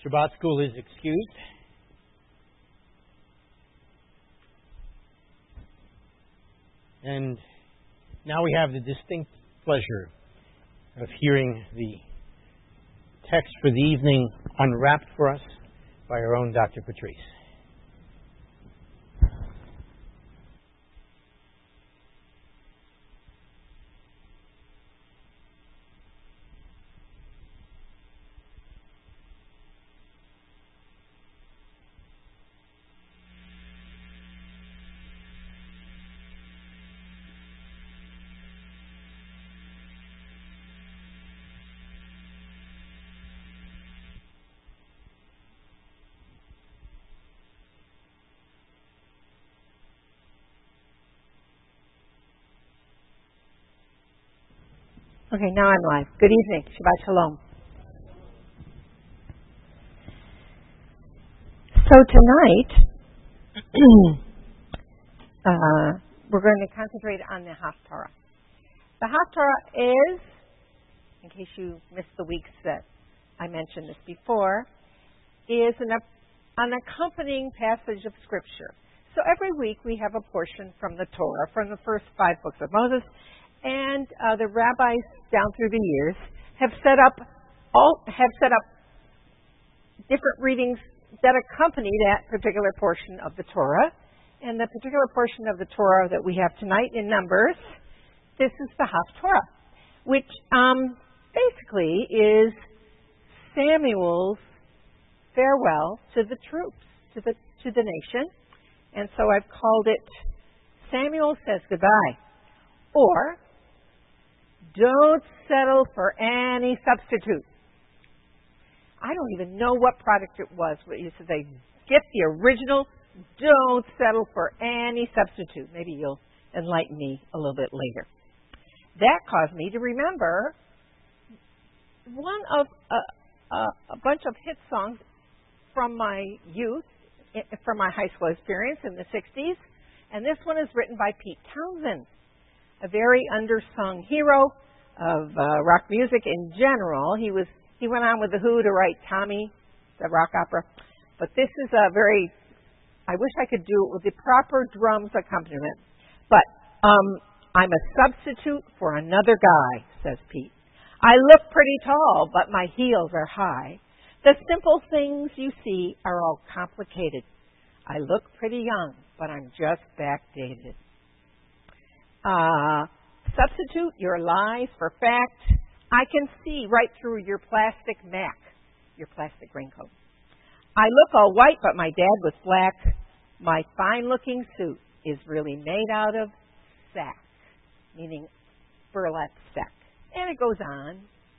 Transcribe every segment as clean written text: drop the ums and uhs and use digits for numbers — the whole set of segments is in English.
Shabbat school is excused. And now we have the distinct pleasure of hearing the text for the evening unwrapped for us by our own Dr. Patrice. Okay, now I'm live. Good evening. Shabbat Shalom. So tonight, we're going to concentrate on the Haftarah. The Haftarah is, in case you missed the weeks that I mentioned this before, is an accompanying passage of Scripture. So every week we have a portion from the Torah, from the first 5 books of Moses. And the rabbis down through the years have set up different readings that accompany that particular portion of the Torah. And the particular portion of the Torah that we have tonight in Numbers, this is the Haftarah, which basically is Samuel's farewell to the troops, to the nation. And so I've called it Samuel Says Goodbye, or Don't Settle for Any Substitute. I don't even know what product it was. You said they get the original. Don't settle for any substitute. Maybe you'll enlighten me a little bit later. That caused me to remember one of a bunch of hit songs from my youth, from my high school experience in the 60s. And this one is written by Pete Townsend, a very undersung hero of rock music in general. He went on with The Who to write Tommy, the rock opera. But this is I wish I could do it with the proper drums accompaniment. But I'm a substitute for another guy, says Pete. I look pretty tall, but my heels are high. The simple things you see are all complicated. I look pretty young, but I'm just backdated. Substitute your lies for fact. I can see right through your plastic Mac, your plastic raincoat. I look all white, but my dad was black. My fine-looking suit is really made out of sack, meaning burlap sack. And it goes on.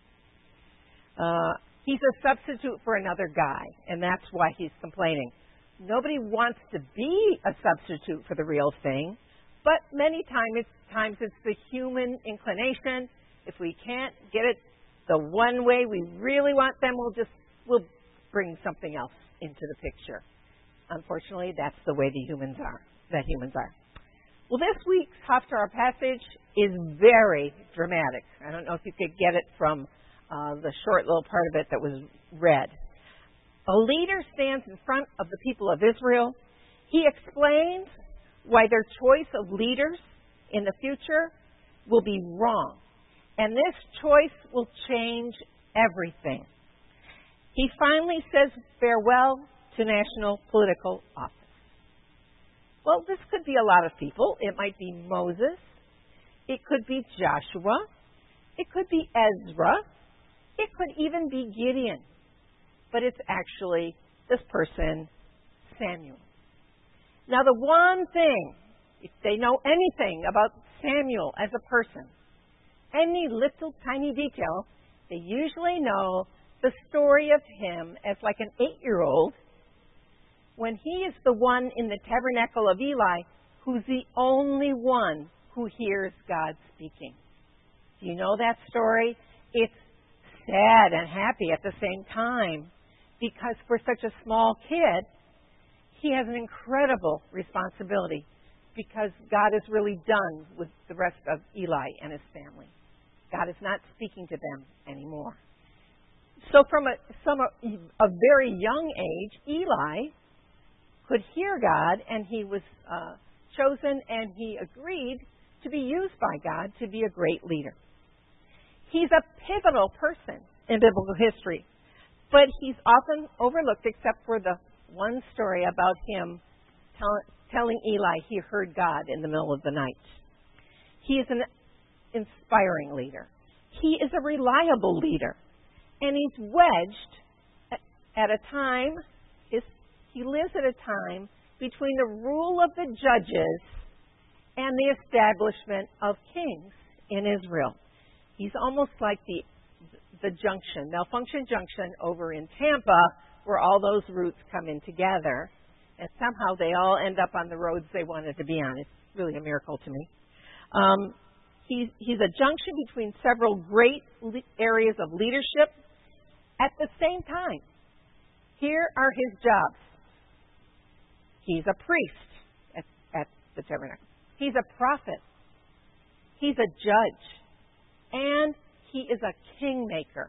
He's a substitute for another guy, and that's why he's complaining. Nobody wants to be a substitute for the real thing, but many times it's the human inclination. If we can't get it the one way we really want them, we'll bring something else into the picture. Unfortunately, that's the way humans are. Well, this week's Haftarah passage is very dramatic. I don't know if you could get it from the short little part of it that was read. A leader stands in front of the people of Israel. He explains why their choice of leaders in the future will be wrong. And this choice will change everything. He finally says farewell to national political office. Well, this could be a lot of people. It might be Moses. It could be Joshua. It could be Ezra. It could even be Gideon. But it's actually this person, Samuel. Now, the one thing, if they know anything about Samuel as a person, any little tiny detail, they usually know the story of him as like an 8-year-old when he is the one in the tabernacle of Eli who's the only one who hears God speaking. Do you know that story? It's sad and happy at the same time because for such a small kid, he has an incredible responsibility because God is really done with the rest of Eli and his family. God is not speaking to them anymore. So So from a very young age, Eli could hear God, and he was chosen, and he agreed to be used by God to be a great leader. He's a pivotal person in biblical history, but he's often overlooked except for the one story about him telling Eli he heard God in the middle of the night. He is an inspiring leader. He is a reliable leader. And he's wedged at a time, he lives at a time between the rule of the judges and the establishment of kings in Israel. He's almost like the junction, Malfunction Junction over in Tampa, where all those routes come in together, and somehow they all end up on the roads they wanted to be on. It's really a miracle to me. He's a junction between several great areas of leadership at the same time. Here are his jobs. He's a priest at the tabernacle. He's a prophet. He's a judge. And he is a kingmaker.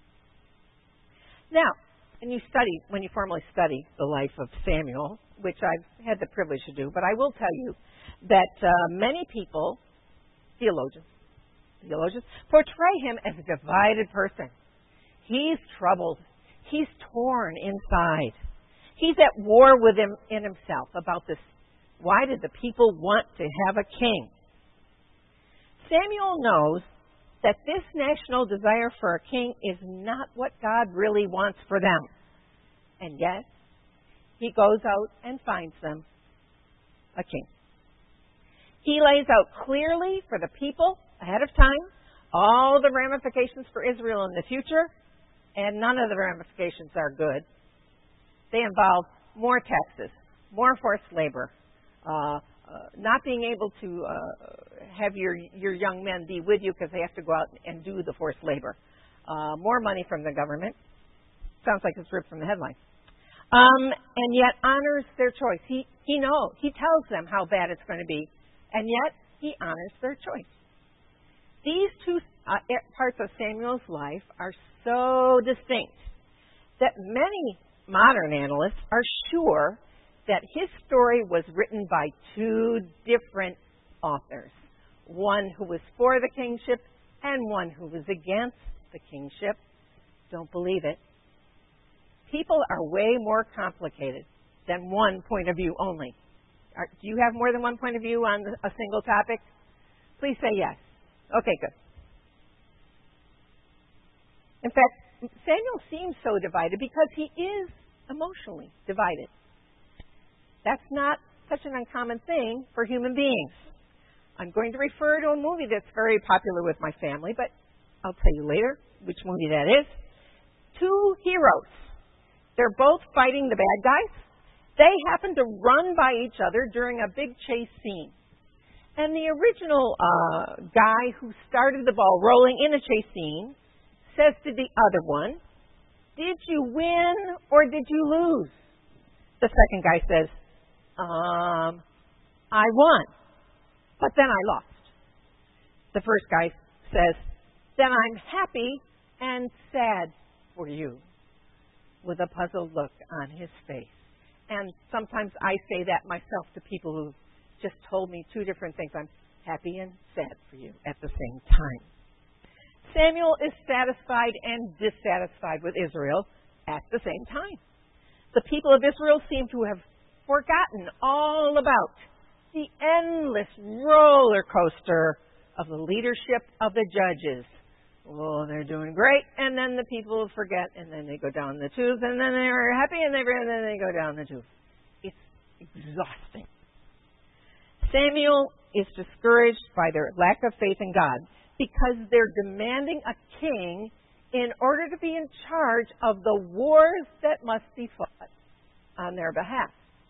Now, when you formally study the life of Samuel, which I've had the privilege to do, but I will tell you that many people, theologians, portray him as a divided person. He's troubled. He's torn inside. He's at war with him in himself about this. Why did the people want to have a king? Samuel knows that this national desire for a king is not what God really wants for them. And yet, he goes out and finds them a king. He lays out clearly for the people ahead of time all the ramifications for Israel in the future, and none of the ramifications are good. They involve more taxes, more forced labor, not being able to have your young men be with you because they have to go out and do the forced labor, more money from the government. Sounds like it's ripped from the headline. And yet honors their choice. He knows. He tells them how bad it's going to be, and yet he honors their choice. These two parts of Samuel's life are so distinct that many modern analysts are sure that his story was written by two different authors, one who was for the kingship and one who was against the kingship. Don't believe it. People are way more complicated than one point of view only. Do you have more than one point of view on a single topic? Please say yes. Okay, good. In fact, Samuel seems so divided because he is emotionally divided. That's not such an uncommon thing for human beings. I'm going to refer to a movie that's very popular with my family, but I'll tell you later which movie that is. Two heroes. They're both fighting the bad guys. They happen to run by each other during a big chase scene. And the original guy who started the ball rolling in a chase scene says to the other one, "Did you win or did you lose?" The second guy says, "I won, but then I lost." The first guy says, "Then I'm happy and sad for you," with a puzzled look on his face. And sometimes I say that myself to people who just told me two different things. I'm happy and sad for you at the same time. Samuel is satisfied and dissatisfied with Israel at the same time. The people of Israel seem to have forgotten all about the endless roller coaster of the leadership of the judges. Oh, they're doing great, and then the people forget, and then they go down the tubes, and then they're happy, and then they go down the tubes. It's exhausting. Samuel is discouraged by their lack of faith in God because they're demanding a king in order to be in charge of the wars that must be fought on their behalf.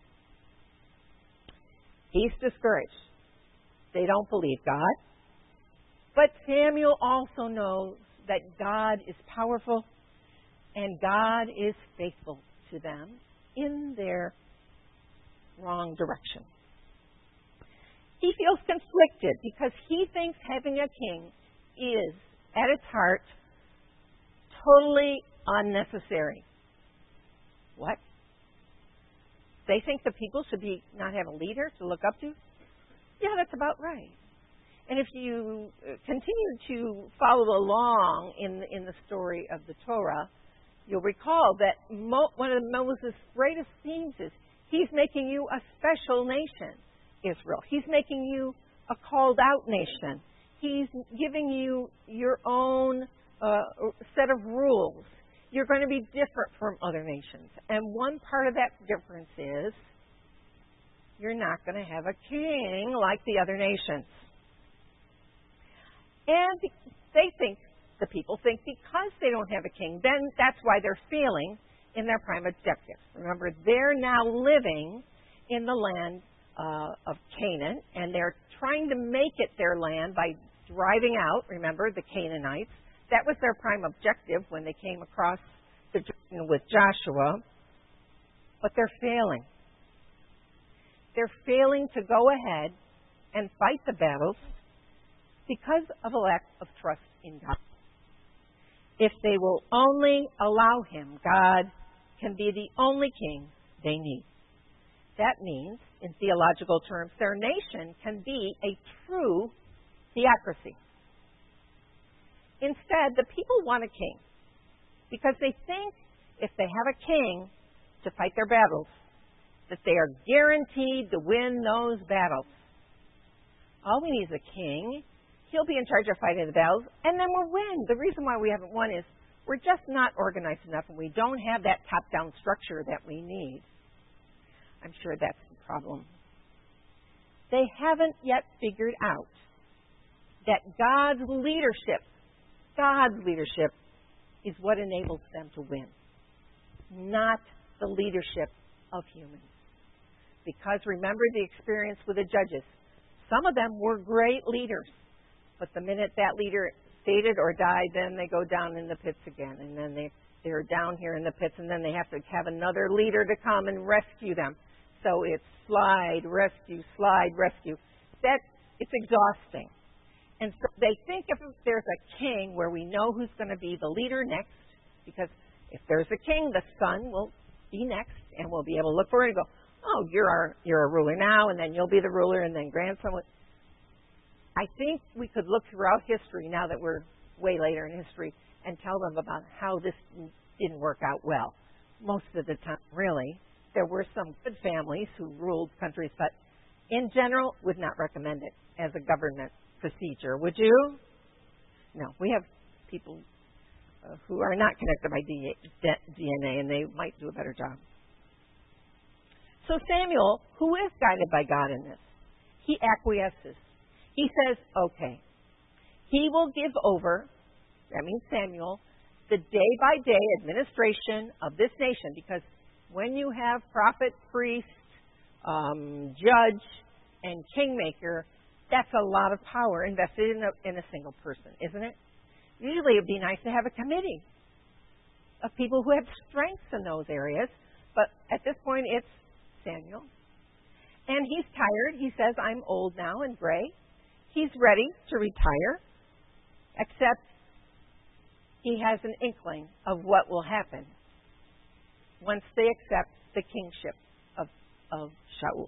He's discouraged. They don't believe God. But Samuel also knows that God is powerful and God is faithful to them in their wrong direction. He feels conflicted because he thinks having a king is, at its heart, totally unnecessary. What? They think the people should not have a leader to look up to? Yeah, that's about right. And if you continue to follow along in the story of the Torah, you'll recall that one of Moses' greatest themes is he's making you a special nation, Israel. He's making you a called out nation. He's giving you your own set of rules. You're going to be different from other nations. And one part of that difference is you're not going to have a king like the other nations. And the people think because they don't have a king, then that's why they're failing in their prime objective. Remember, they're now living in the land of Canaan, and they're trying to make it their land by driving out, remember, the Canaanites. That was their prime objective when they came across the Jordan with Joshua. But they're failing. They're failing to go ahead and fight the battles because of a lack of trust in God. If they will only allow Him, God can be the only king they need. That means, in theological terms, their nation can be a true theocracy. Instead, the people want a king because they think if they have a king to fight their battles, that they are guaranteed to win those battles. All we need is a king. He'll be in charge of fighting the battles, and then we'll win. The reason why we haven't won is we're just not organized enough, and we don't have that top-down structure that we need. I'm sure that's the problem. They haven't yet figured out that God's leadership is what enables them to win, not the leadership of humans. Because remember the experience with the judges. Some of them were great leaders, but the minute that leader faded or died, then they go down in the pits again, and then they're down here in the pits, and then they have to have another leader to come and rescue them. So it's slide, rescue. It's exhausting. And so they think if there's a king where we know who's going to be the leader next, because if there's a king, the son will be next, and we'll be able to look for it and go, oh, you're a ruler now, and then you'll be the ruler, and then grandson will. I think we could look throughout history, now that we're way later in history, and tell them about how this didn't work out well. Most of the time, really. There were some good families who ruled countries, but in general, would not recommend it as a government procedure. Would you? No. We have people who are not connected by DNA, and they might do a better job. So Samuel, who is guided by God in this, he acquiesces. He says, okay, he will give over, that means Samuel, the day-by-day administration of this nation, because when you have prophet, priest, judge, and kingmaker, that's a lot of power invested in a single person, isn't it? Usually it would be nice to have a committee of people who have strengths in those areas, but at this point it's Samuel. And he's tired. He says, I'm old now and gray. He's ready to retire, except he has an inkling of what will happen once they accept the kingship of Shaul.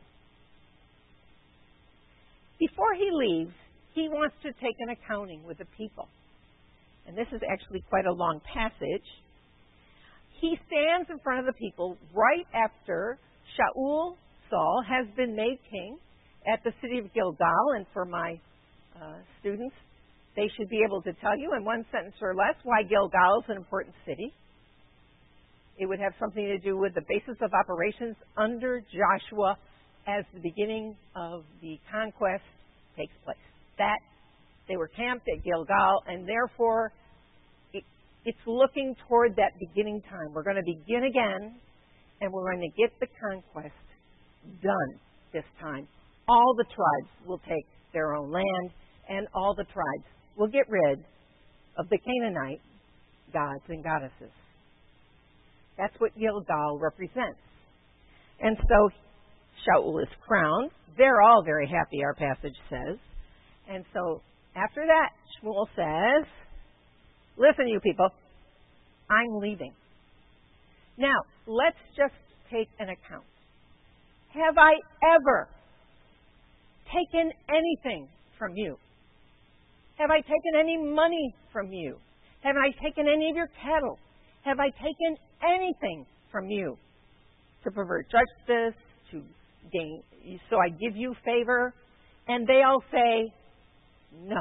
Before he leaves, he wants to take an accounting with the people. And this is actually quite a long passage. He stands in front of the people right after Saul has been made king at the city of Gilgal. And for my students, they should be able to tell you in one sentence or less why Gilgal is an important city. It would have something to do with the basis of operations under Joshua as the beginning of the conquest takes place. That they were camped at Gilgal, and therefore it's looking toward that beginning time. We're going to begin again, and we're going to get the conquest done this time. All the tribes will take their own land, and all the tribes will get rid of the Canaanite gods and goddesses. That's what Gilgal represents. And so Shaul is crowned. They're all very happy, our passage says. And so after that, Shmuel says, listen, you people, I'm leaving. Now, let's just take an account. Have I ever taken anything from you? Have I taken any money from you? Have I taken any of your cattle? Have I taken anything from you to pervert justice, to gain, so I give you favor? And they all say, no.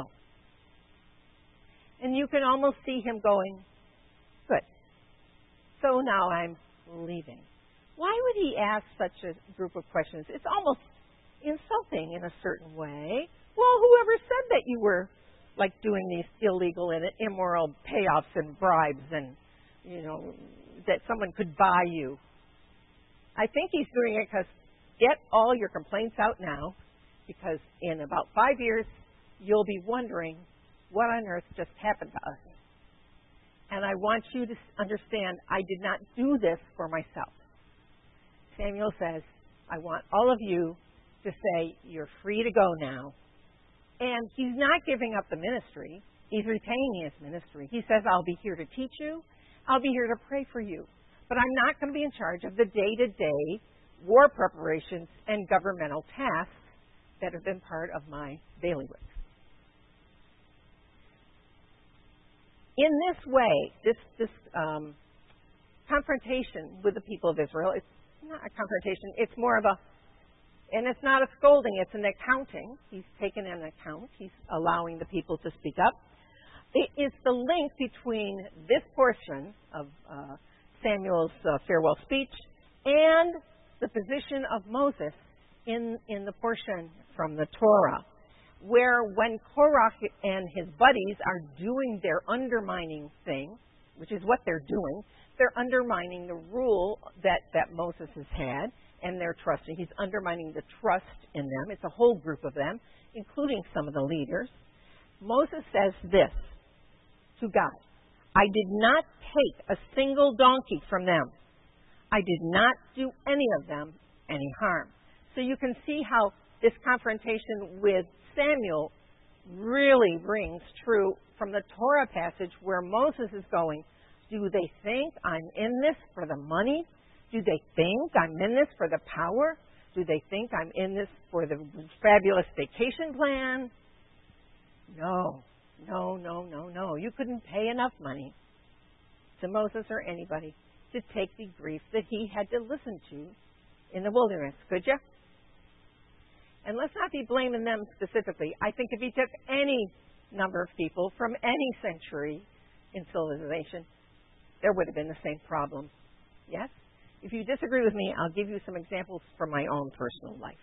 And you can almost see him going, good. So now I'm leaving. Why would he ask such a group of questions? It's almost insulting in a certain way. Well, whoever said that you were like doing these illegal and immoral payoffs and bribes and, that someone could buy you? I think he's doing it because get all your complaints out now, because in about 5 years, you'll be wondering what on earth just happened to us. And I want you to understand, I did not do this for myself. Samuel says, I want all of you to say, you're free to go now. And he's not giving up the ministry. He's retaining his ministry. He says, I'll be here to teach you. I'll be here to pray for you. But I'm not going to be in charge of the day-to-day war preparations and governmental tasks that have been part of my bailiwick. In this way, this confrontation with the people of Israel, it's not a confrontation, it's more of and it's not a scolding, it's an accounting. He's taken an account. He's allowing the people to speak up. It is the link between this portion of Samuel's farewell speech and the position of Moses in the portion from the Torah, where when Korah and his buddies are doing their undermining thing, which is what they're doing, they're undermining the rule that Moses has had, and they're trusting. He's undermining the trust in them. It's a whole group of them, including some of the leaders. Moses says this to God, I did not take a single donkey from them. I did not do any of them any harm. So you can see how this confrontation with Samuel really rings true from the Torah passage where Moses is going, do they think I'm in this for the money? Do they think I'm in this for the power? Do they think I'm in this for the fabulous vacation plan? No. You couldn't pay enough money to Moses or anybody to take the grief that he had to listen to in the wilderness, could you? And let's not be blaming them specifically. I think if he took any number of people from any century in civilization, there would have been the same problem. Yes? If you disagree with me, I'll give you some examples from my own personal life.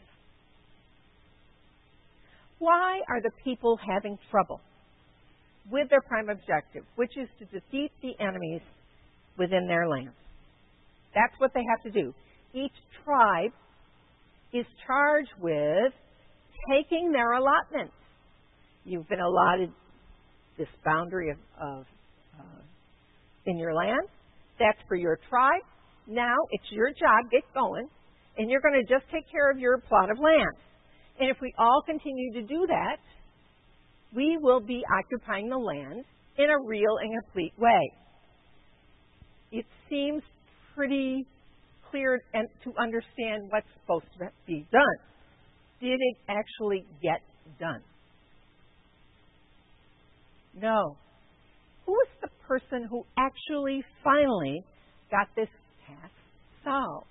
Why are the people having trouble with their prime objective, which is to defeat the enemies within their land? That's what they have to do. Each tribe is charged with taking their allotments. You've been allotted this boundary in your land. That's for your tribe. Now it's your job. Get going. And you're going to just take care of your plot of land. And if we all continue to do that, we will be occupying the land in a real and complete way. It seems pretty clear and to understand what's supposed to be done. Did it actually get done? No. Who is the person who actually finally got this task solved?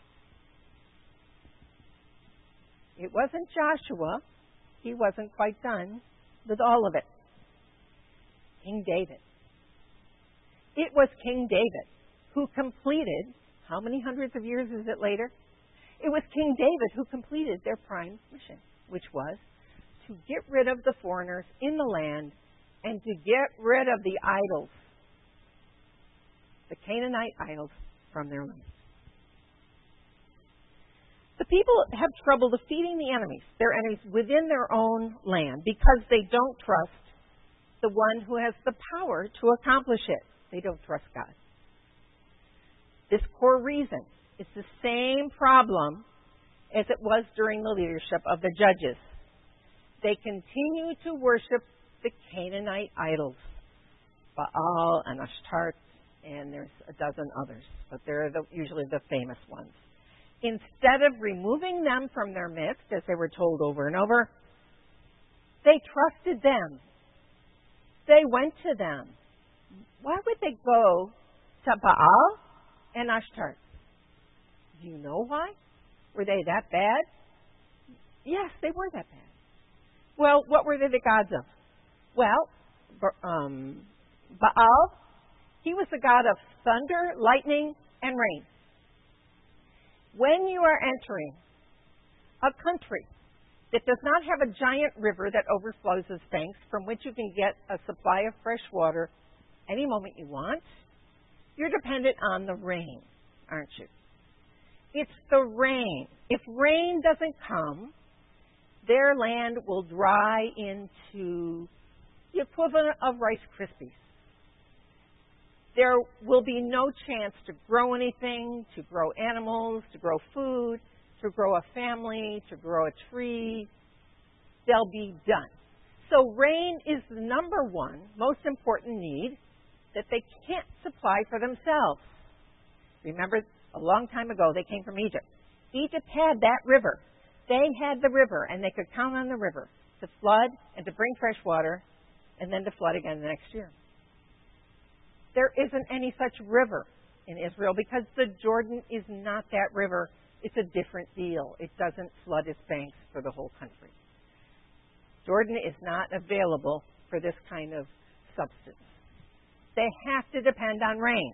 It wasn't Joshua. He wasn't quite done with all of it. King David. It was King David who completed, how many hundreds of years is it later? It was King David who completed their prime mission, which was to get rid of the foreigners in the land and to get rid of the idols, the Canaanite idols, from their land. The people have trouble defeating their enemies within their own land, because they don't trust the one who has the power to accomplish it. They don't trust God. This core reason is the same problem as it was during the leadership of the judges. They continue to worship the Canaanite idols, Baal and Ashtart and there's a dozen others, but they're usually the famous ones. Instead of removing them from their midst, as they were told over and over, they trusted them. They went to them. Why would they go to Baal and Ashtar? Do you know why? Were they that bad? Yes, they were that bad. Well, what were they the gods of? Well, Baal, he was the god of thunder, lightning, and rain. When you are entering a country that does not have a giant river that overflows its banks from which you can get a supply of fresh water any moment you want, you're dependent on the rain, aren't you? It's the rain. If rain doesn't come, their land will dry into the equivalent of Rice Krispies. There will be no chance to grow anything, to grow animals, to grow food, to grow a family, to grow a tree. They'll be done. So rain is the number one most important need that they can't supply for themselves. Remember, a long time ago, they came from Egypt. Egypt had that river. They had the river, and they could count on the river to flood and to bring fresh water, and then to flood again the next year. There isn't any such river in Israel because the Jordan is not that river. It's a different deal. It doesn't flood its banks for the whole country. Jordan is not available for this kind of substance. They have to depend on rain.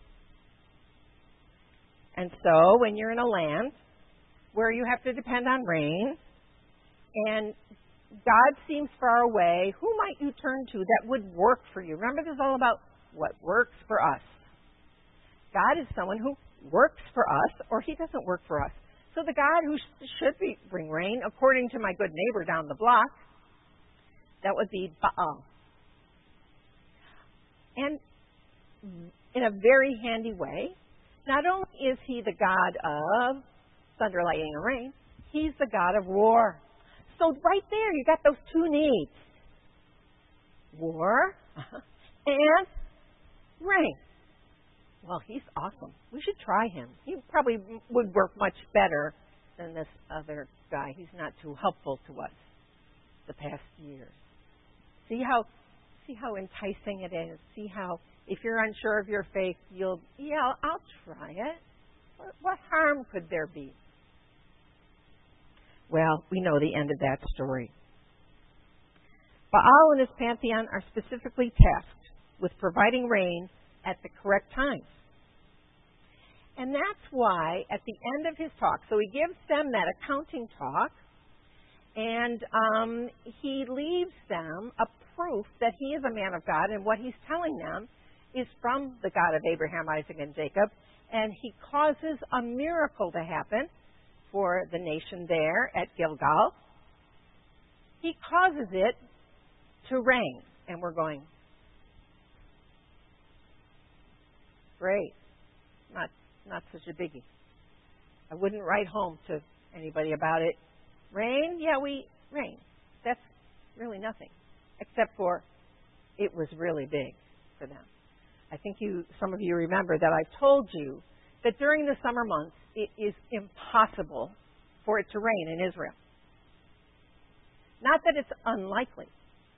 And so when you're in a land where you have to depend on rain and God seems far away, who might you turn to that would work for you? Remember, this is all about what works for us. God is someone who works for us, or he doesn't work for us. So the God who should bring rain, according to my good neighbor down the block, that would be Baal. And in a very handy way, not only is he the God of thunder, lightning, and rain, he's the God of war. So right there, you got those two needs. War and rain. Well, he's awesome. We should try him. He probably would work much better than this other guy. He's not too helpful to us the past years. See how enticing it is. See how, if you're unsure of your faith, I'll try it. What harm could there be? Well, we know the end of that story. Baal and his pantheon are specifically tasked with providing rain at the correct times. And that's why at the end of his talk, so he gives them that accounting talk, and he leaves them a proof that he is a man of God, and what he's telling them is from the God of Abraham, Isaac, and Jacob, and he causes a miracle to happen for the nation there at Gilgal. He causes it to rain, and we're going, great, not such a biggie. I wouldn't write home to anybody about it. Rain? Yeah, rain. That's really nothing, except for it was really big for them. I think some of you remember that I've told you that during the summer months, it is impossible for it to rain in Israel. Not that it's unlikely.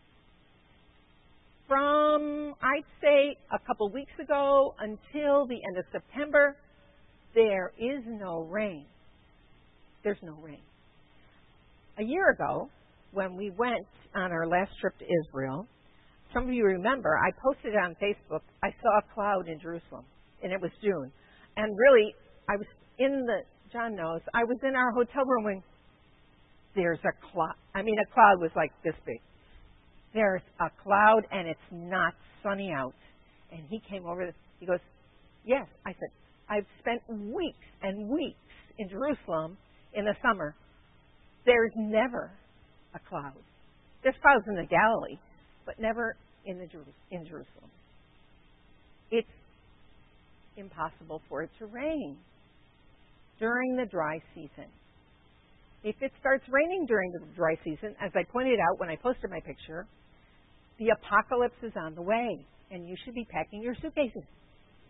From, I'd say, a couple weeks ago until the end of September, there is no rain. There's no rain. A year ago, when we went on our last trip to Israel, some of you remember, I posted it on Facebook, I saw a cloud in Jerusalem, and it was June. And really, I was John knows, I was in our hotel room when there's a cloud. I mean, a cloud was like this big. There's a cloud, and it's not sunny out. And he came over, he goes, yes. I said, I've spent weeks and weeks in Jerusalem in the summer. There's never a cloud. There's clouds in the Galilee, but never in Jerusalem. It's impossible for it to rain during the dry season. If it starts raining during the dry season, as I pointed out when I posted my picture, the apocalypse is on the way, and you should be packing your suitcases.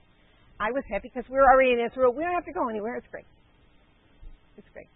I was happy because we were already in Israel. We don't have to go anywhere. It's great. It's great.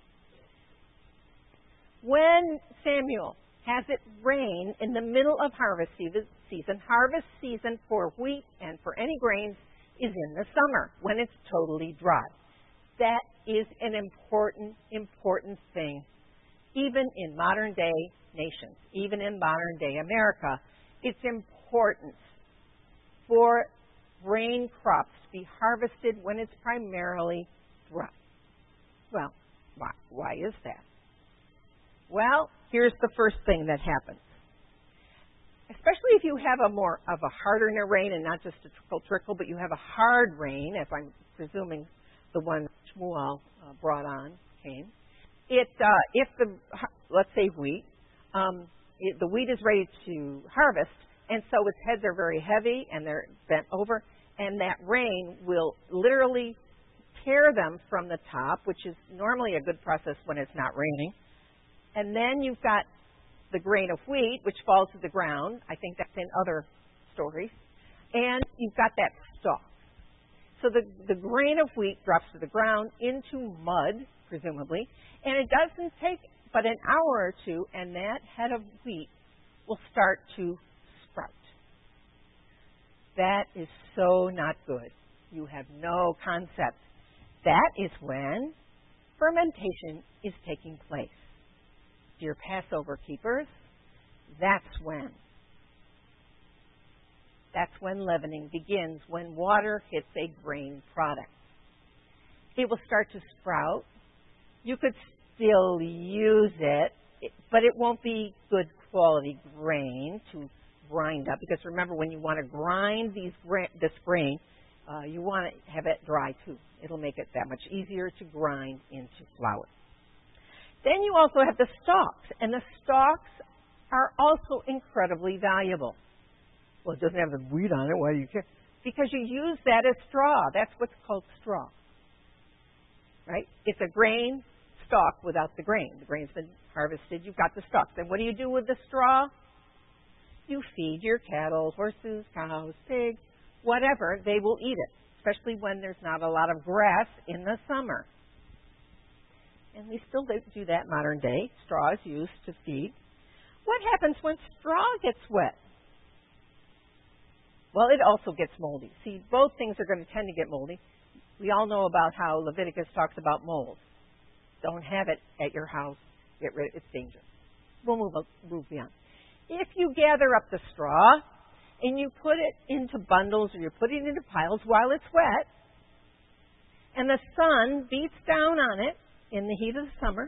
When Samuel has it rain in the middle of harvest season for wheat and for any grains is in the summer when it's totally dry. That is an important thing. Even in modern day nations, even in modern day America, it's important for grain crops to be harvested when it's primarily dry. Well, why is that? Well, here's the first thing that happens. Especially if you have a more of a harder rain and not just a trickle, but you have a hard rain, as I'm presuming the one Shmuel brought on came. If let's say wheat, the wheat is ready to harvest, and so its heads are very heavy and they're bent over, and that rain will literally tear them from the top, which is normally a good process when it's not raining. And then you've got the grain of wheat, which falls to the ground. I think that's in other stories. And you've got that stalk. So the grain of wheat drops to the ground into mud, presumably, and it doesn't take but an hour or two, and that head of wheat will start to sprout. That is so not good. You have no concept. That is when fermentation is taking place. Dear Passover keepers, that's when. That's when leavening begins, when water hits a grain product. It will start to sprout. You could still use it, but it won't be good quality grain to grind up. Because remember, when you want to grind this grain, you want to have it dry too. It'll make it that much easier to grind into flour. Then you also have the stalks, and the stalks are also incredibly valuable. Well, it doesn't have the wheat on it. Why do you care? Because you use that as straw. That's what's called straw. Right? It's a grain stalk without the grain. The grain's been harvested. You've got the stalk. Then what do you do with the straw? You feed your cattle, horses, cows, pigs, whatever. They will eat it, especially when there's not a lot of grass in the summer. And we still do that modern day. Straw is used to feed. What happens when straw gets wet? Well, it also gets moldy. See, both things are going to tend to get moldy. We all know about how Leviticus talks about mold. Don't have it at your house. Get rid of it. It's dangerous. We'll move beyond. If you gather up the straw and you put it into bundles or you put it into piles while it's wet, and the sun beats down on it in the heat of the summer,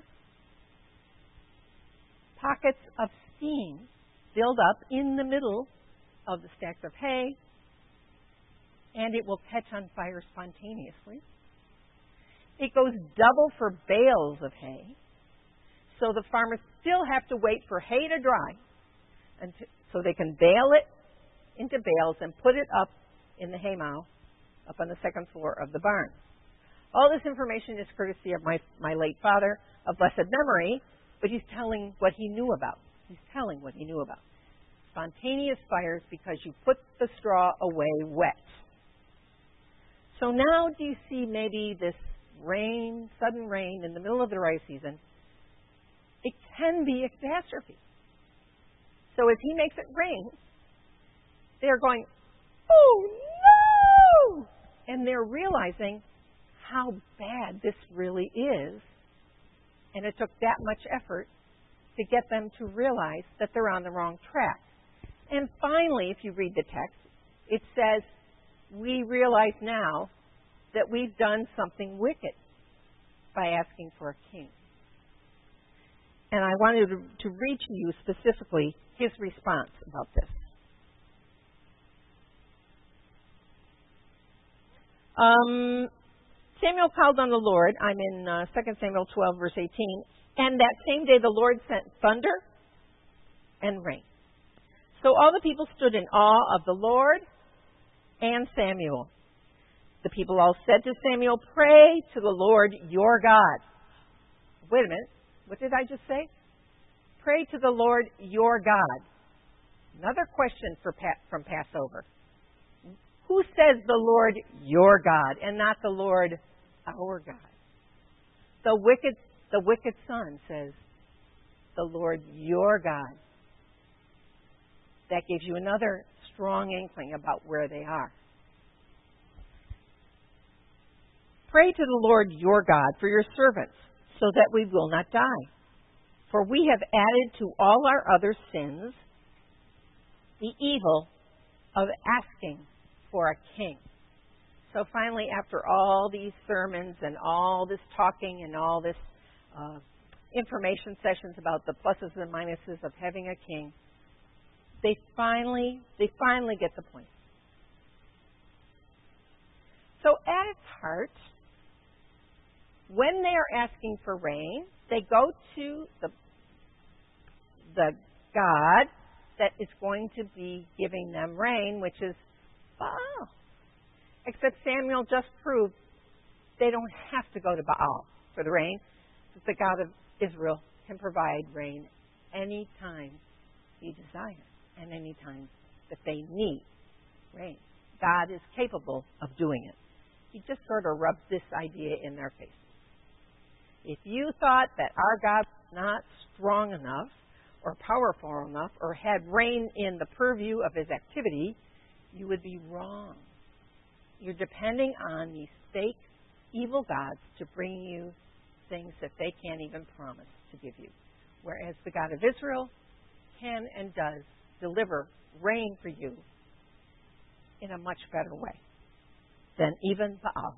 pockets of steam build up in the middle of the stacks of hay, and it will catch on fire spontaneously. It goes double for bales of hay, so the farmers still have to wait for hay to dry so they can bale it into bales and put it up in the haymow up on the second floor of the barn. All this information is courtesy of my late father of blessed memory, but he's telling what he knew about. He's telling what he knew about. Spontaneous fires because you put the straw away wet. So now do you see maybe this rain, sudden rain in the middle of the dry season? It can be a catastrophe. So as he makes it rain, they're going, oh no! And they're realizing how bad this really is. And it took that much effort to get them to realize that they're on the wrong track. And finally, if you read the text, it says, we realize now that we've done something wicked by asking for a king. And I wanted to read to you specifically his response about this. Samuel called on the Lord. I'm in 2 Samuel 12, verse 18. And that same day the Lord sent thunder and rain. So all the people stood in awe of the Lord and Samuel. The people all said to Samuel, pray to the Lord your God. Wait a minute. What did I just say? Pray to the Lord your God. Another question from Passover. Who says the Lord your God and not the Lord our God? The wicked son says the Lord your God. That gives you another strong inkling about where they are. Pray to the Lord your God for your servants, so that we will not die. For we have added to all our other sins the evil of asking for a king. So finally, after all these sermons and all this talking and all this information sessions about the pluses and minuses of having a king, they finally get the point. So at its heart, when they are asking for rain, they go to the God that is going to be giving them rain, which is Baal. Except Samuel just proved they don't have to go to Baal for the rain. The God of Israel can provide rain anytime he desires and anytime that they need rain. God is capable of doing it. He just sort of rubbed this idea in their faces. If you thought that our God was not strong enough or powerful enough or had rain in the purview of his activity, you would be wrong. You're depending on these fake, evil gods to bring you things that they can't even promise to give you. Whereas the God of Israel can and does deliver rain for you in a much better way than even Baal.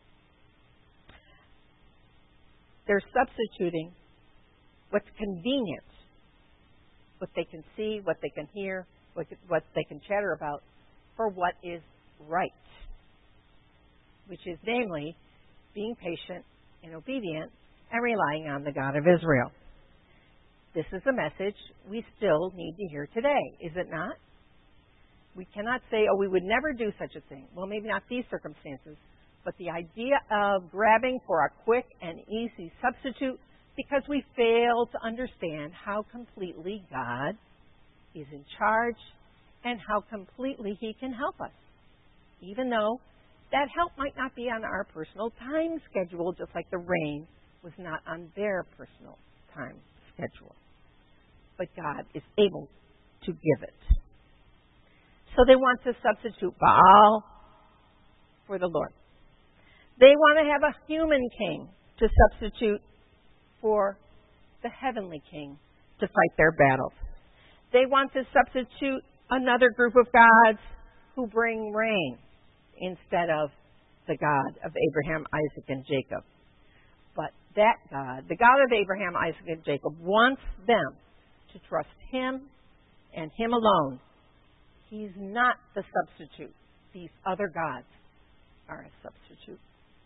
They're substituting what's convenient, what they can see, what they can hear, what they can chatter about, for what is right, which is namely being patient and obedient and relying on the God of Israel. This is a message we still need to hear today, is it not? We cannot say, we would never do such a thing. Well, maybe not these circumstances, but the idea of grabbing for a quick and easy substitute because we fail to understand how completely God is in charge and how completely he can help us, even though that help might not be on our personal time schedule, just like the rain was not on their personal time schedule. But God is able to give it. So they want to substitute Baal for the Lord. They want to have a human king to substitute for the heavenly king to fight their battles. They want to substitute another group of gods who bring rain instead of the God of Abraham, Isaac, and Jacob. But that God, the God of Abraham, Isaac, and Jacob, wants them to trust him and him alone. He's not the substitute. These other gods are a substitute.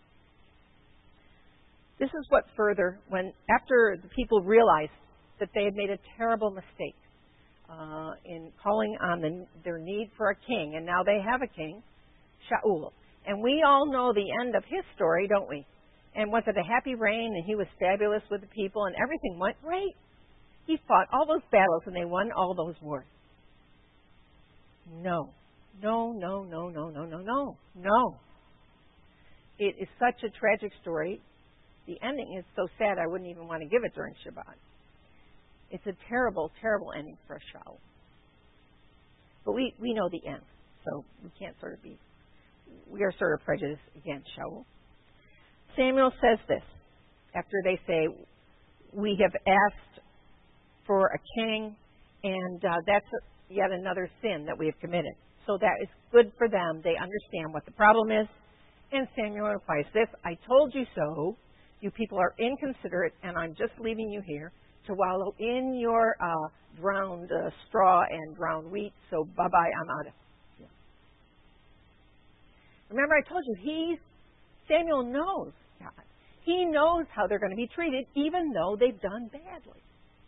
This is what further, after the people realized that they had made a terrible mistake in calling on their need for a king, and now they have a king, Shaul. And we all know the end of his story, don't we? And was it a happy reign, and he was fabulous with the people, and everything went great? He fought all those battles, and they won all those wars. No. It is such a tragic story. The ending is so sad I wouldn't even want to give it during Shabbat. It's a terrible, terrible ending for Shaul. But we know the end, so we can't we are sort of prejudiced against Shaul. Samuel says this after they say, we have asked for a king, and that's yet another sin that we have committed. So that is good for them. They understand what the problem is. And Samuel replies this, I told you so. You people are inconsiderate, and I'm just leaving you here to wallow in your drowned straw and drowned wheat. So bye-bye, I'm out of here. Remember, I told you, Samuel knows God. He knows how they're going to be treated, even though they've done badly.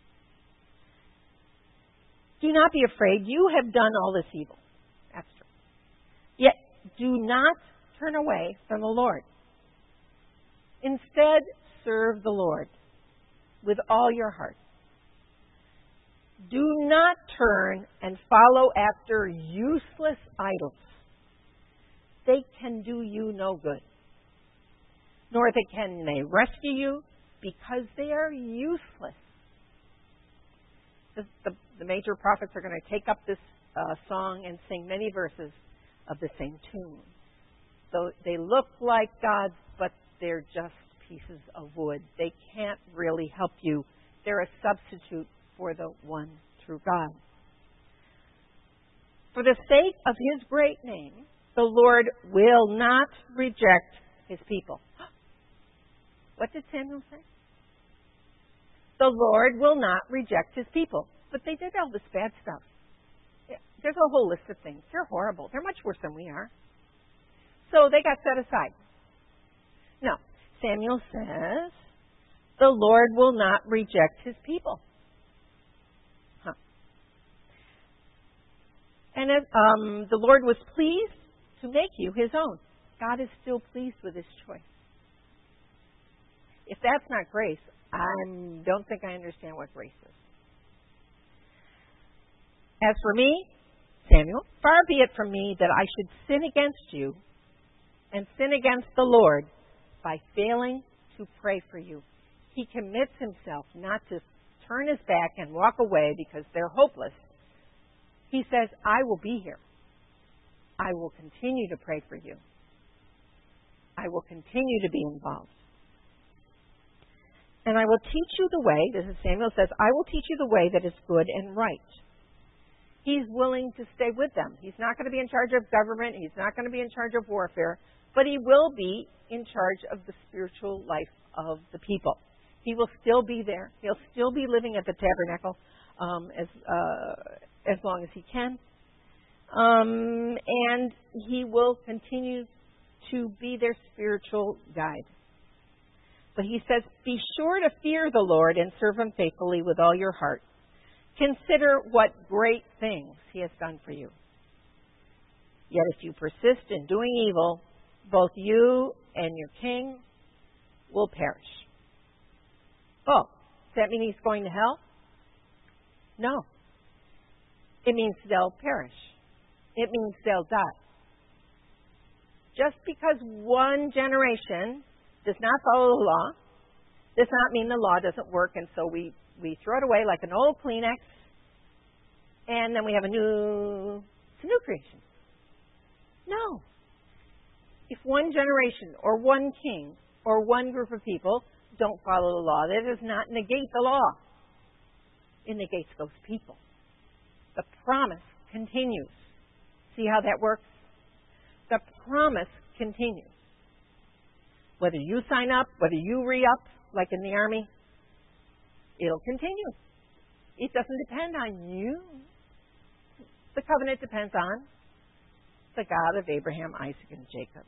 Do not be afraid. You have done all this evil. That's true. Yet, do not turn away from the Lord. Instead, serve the Lord with all your heart. Do not turn and follow after useless idols. they can do you no good, nor can they rescue you, because they are useless. The major prophets are going to take up this song and sing many verses of the same tune. So they look like gods, but they're just pieces of wood. They can't really help you. They're a substitute for the one true God. For the sake of his great name, the Lord will not reject his people. What did Samuel say? The Lord will not reject his people. But they did all this bad stuff. There's a whole list of things. They're horrible. They're much worse than we are. So they got set aside. No. Samuel says, the Lord will not reject his people. And the Lord was pleased to make you his own. God is still pleased with his choice. If that's not grace, I don't think I understand what grace is. As for me, Samuel, far be it from me that I should sin against you and sin against the Lord by failing to pray for you. He commits himself not to turn his back and walk away because they're hopeless. He says, I will be here. I will continue to pray for you. I will continue to be involved. And I will teach you the way, this is Samuel says, I will teach you the way that is good and right. He's willing to stay with them. He's not going to be in charge of government. He's not going to be in charge of warfare. But he will be in charge of the spiritual life of the people. He will still be there. He'll still be living at the tabernacle as long as he can. And he will continue to be their spiritual guide. But he says, be sure to fear the Lord and serve him faithfully with all your heart. Consider what great things he has done for you. Yet if you persist in doing evil, both you and your king will perish. Oh, does that mean he's going to hell? No. It means they'll perish. It means they'll die. Just because one generation does not follow the law does not mean the law doesn't work, and so we throw it away like an old Kleenex, and then we have it's a new creation. No. If one generation or one king or one group of people don't follow the law, that does not negate the law. It negates those people. The promise continues. See how that works? The promise continues. Whether you sign up, whether you re-up, like in the army, it'll continue. It doesn't depend on you. The covenant depends on the God of Abraham, Isaac, and Jacob.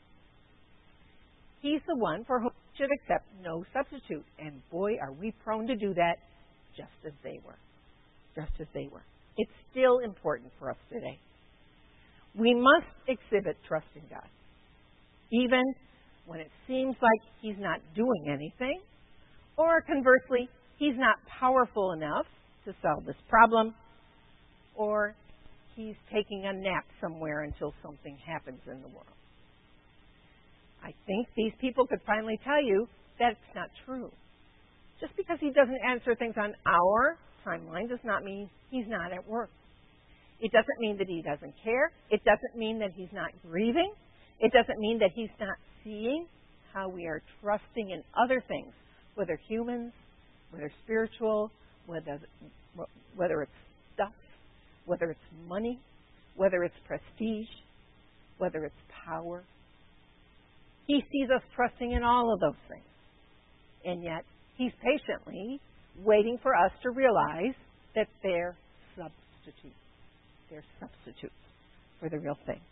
He's the one for whom we should accept no substitute. And boy, are we prone to do that just as they were. Just as they were. It's still important for us today. We must exhibit trust in God. Even when it seems like he's not doing anything, or conversely, he's not powerful enough to solve this problem, or he's taking a nap somewhere until something happens in the world. I think these people could finally tell you that's not true. Just because he doesn't answer things on our timeline does not mean he's not at work. It doesn't mean that he doesn't care. It doesn't mean that he's not grieving. It doesn't mean that he's not seeing how we are trusting in other things, whether humans, whether spiritual, whether it's stuff, whether it's money, whether it's prestige, whether it's power. He sees us trusting in all of those things. And yet, he's patiently waiting for us to realize that they're substitutes. They're substitutes for the real thing.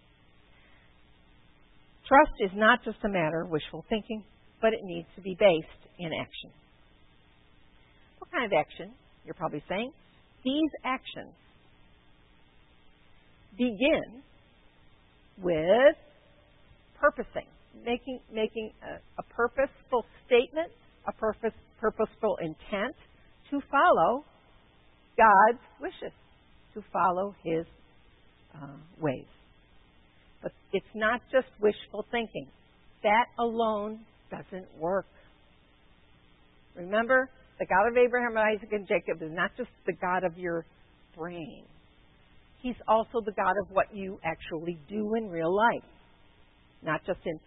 Trust is not just a matter of wishful thinking, but it needs to be based in action. What kind of action? You're probably saying. These actions begin with purposing, making a purposeful statement, a purposeful intent to follow God's wishes, to follow his ways. But it's not just wishful thinking. That alone doesn't work. Remember, the God of Abraham, Isaac, and Jacob is not just the God of your brain. He's also the God of what you actually do in real life. Not just in,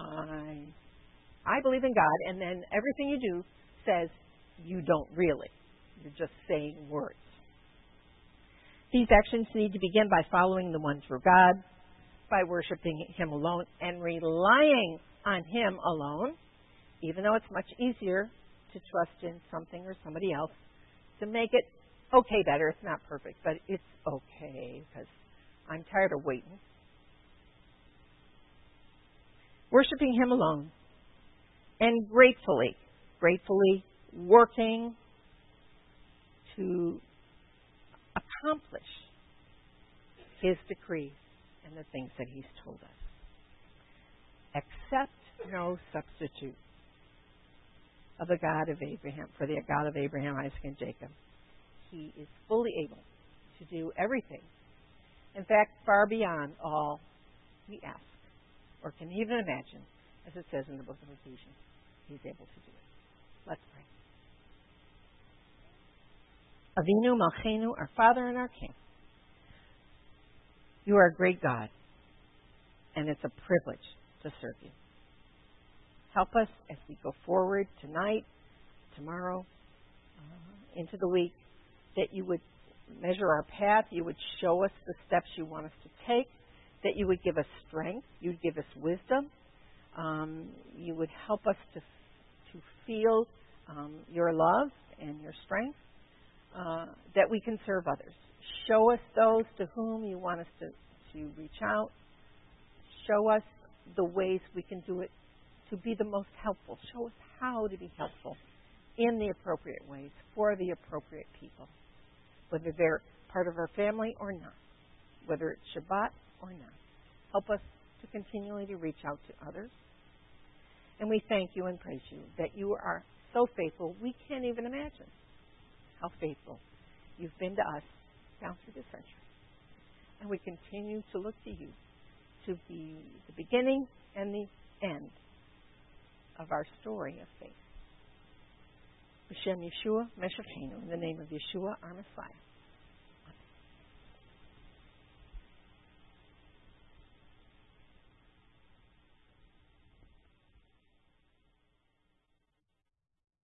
I believe in God, and then everything you do says you don't really. You're just saying words. These actions need to begin by following the one true God, by worshiping Him alone, and relying on Him alone, even though it's much easier to trust in something or somebody else to make it okay better. It's not perfect, but it's okay because I'm tired of waiting. Worshiping Him alone and gratefully working to accomplish His decrees and the things that He's told us. Accept no substitute of the God of Abraham, for the God of Abraham, Isaac, and Jacob. He is fully able to do everything. In fact, far beyond all we ask or can even imagine, as it says in the book of Ephesians. He's able to do it. Let's pray. Avinu Malchenu, our Father and our King. You are a great God, and it's a privilege to serve you. Help us as we go forward tonight, tomorrow, into the week, that you would measure our path, you would show us the steps you want us to take, that you would give us strength, you'd give us wisdom, you would help us to feel your love and your strength, that we can serve others. Show us those to whom you want us to reach out. Show us the ways we can do it to be the most helpful. Show us how to be helpful in the appropriate ways for the appropriate people, whether they're part of our family or not, whether it's Shabbat or not. Help us to continually to reach out to others. And we thank you and praise you that you are so faithful, we can't even imagine how faithful you've been to us down through the centuries. And we continue to look to you to be the beginning and the end of our story of faith. B'Shem Yeshua Meshachenu, in the name of Yeshua, our Messiah.